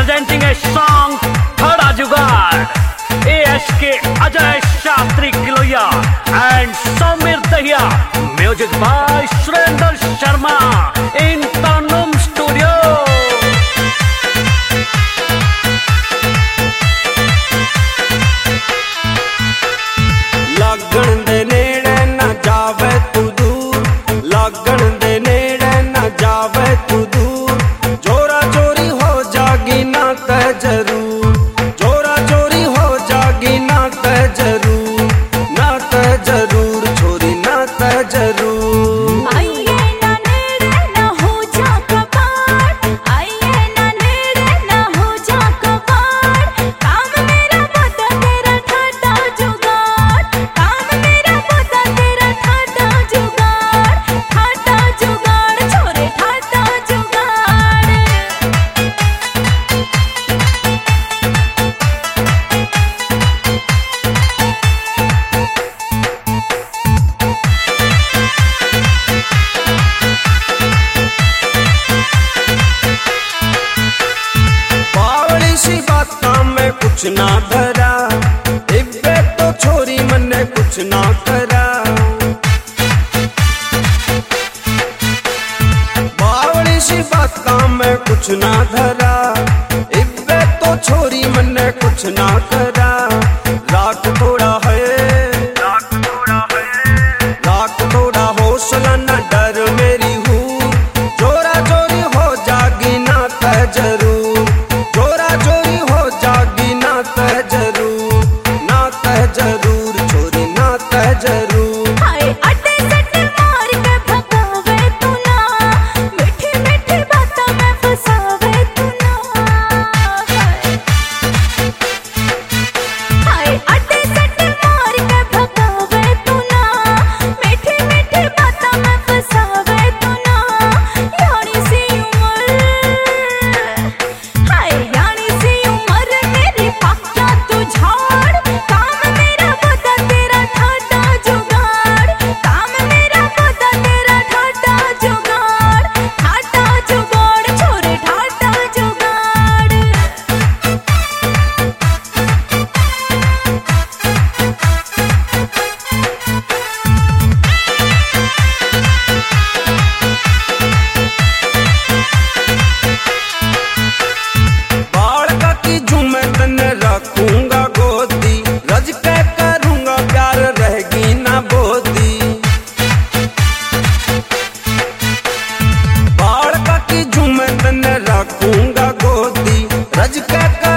presenting a song Thada Jugaad, ASK Ajay Shastri Kiloya and Samir Dahiya, music by Surendra Sharma in Tarnum Studio. लगन दे नेड़े ना जावे तू दूर, लगन दे नेड़े ना जावे तू दूर, जोरा चोरी हो जागी ना ते जरूर, जोरा चोरी हो जागी ना ते जरूर, ना ते जरूर छोरी ना ते जरूर। आइए ना नेड़े ना हो जा कबाड़, आइए ना नेड़े ना हो जा कबाड़, काम मेरा पता तेरा ठाटा जुगाड़, काम मेरा पता तेरा ठाटा जुगाड़, ठाटा जुगाड़ छोरे ठाटा जुगाड़। बावली सी बातां में कुछ ना धरा, इब्बे तो छोरी मन्ने कुछ ना करा। बावली सी बातां में कुछ ना धरा, इब्बे तो छोरी मन्ने कुछ ना करा। राख थोड़ा है, राख थोड़ा हौसला न डर मेरी हूँ, जोरा जोरी हो जागी ना ते जरूर, जोरा जोरी हो जागी ना ते जरूर, ना ते जरूर छोरी ना ते जरूर। हाय अड्डे सट्टे मार के भगावे तू ना, मीठी मीठी बातों में फसावे तू ना। हाय अड्डे सट्टे मार के भगावे तू ना, मीठी मीठी बातों में फसावे तू ना। यानी सी उम्र, हाय यानी सी उम्र मेरी पक्का तू झाड़, काम मेरा पता तेरा ठाटा जुगाड़, काम मेरा पता तेरा ठाटा जुगाड़, ठाटा जुगाड़ छोरे ठाटा जुगाड़। बालका की झूमे तने रखूंगा गोदी, रज के करूंगा प्यार रहेगी ना बोदी। बालका की झूमे तने रखूंगा गोदी, रज के